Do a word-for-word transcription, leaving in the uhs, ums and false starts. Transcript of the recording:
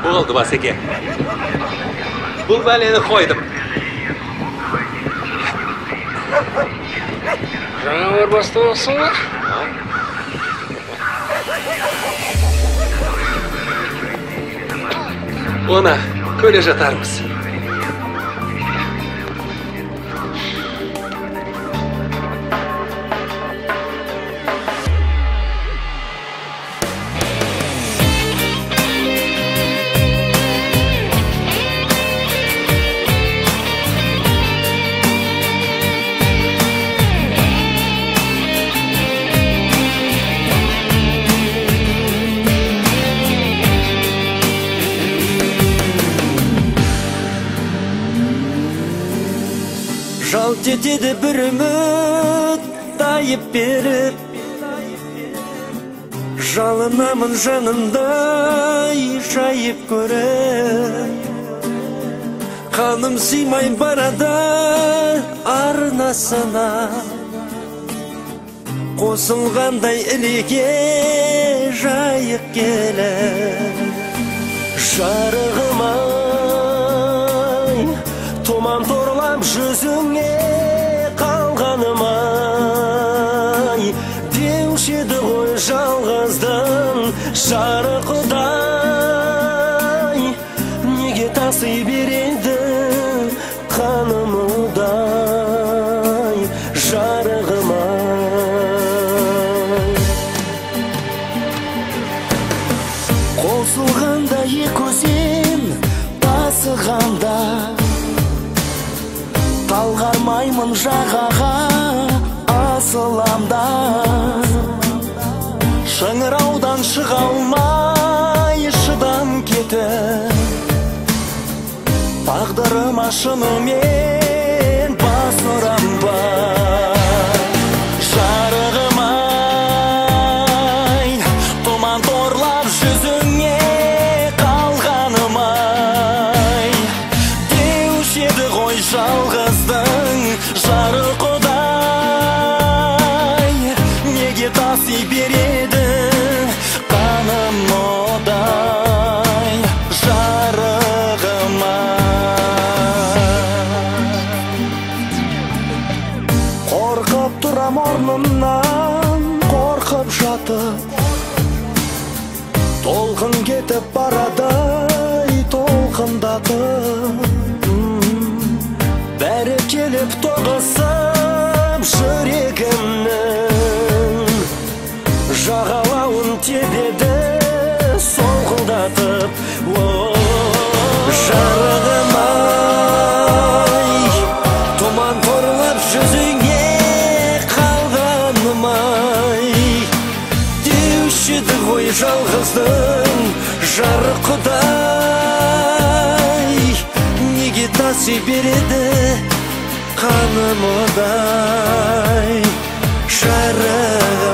Болды басеке. Бұл бәлені қойдым. Жаңа бар бастамақсың ба? Оны көре жатармыз. Жалт етеді бір үміт тайып беріп, жалынамын жанымдай жайып көріп. Қаным сыймай барады арнасына, қосылғандай ілеге жайып келіп. Жарығым-ай, томан торлап жүзіңе қалғаным-ай, деуші еді ғой жалғыздың жарықтай. Неге таси береді қанымдай жарығым-ай. Қосылғанда екі өзен тасығанда, талғармаймын жағаға асыламда. Шыңыраудан шыға алмай шыдам кетіп, тағдырыма шынымен бас ұрам ба. Жарығым-ай, тұман торлап жүзіңе қалғаным-ай, деуші еді ғой жалғыздың жарықтай. Неге таси береді қаным одай жарығым-ай. Қорқып тұрам орнымнан, қорқып жатып, толқын кетіп барадай толқындатып. Бәрі келіп тоғысып жүрегімнің жағалауын тебеді солқылдатып. Жарығым-ай, тұман торлап жүзіңе қалғаным-ай, деуші еді ғой жалғыздың жарықтай. Неге таси береді қанымдай жарығым-ай.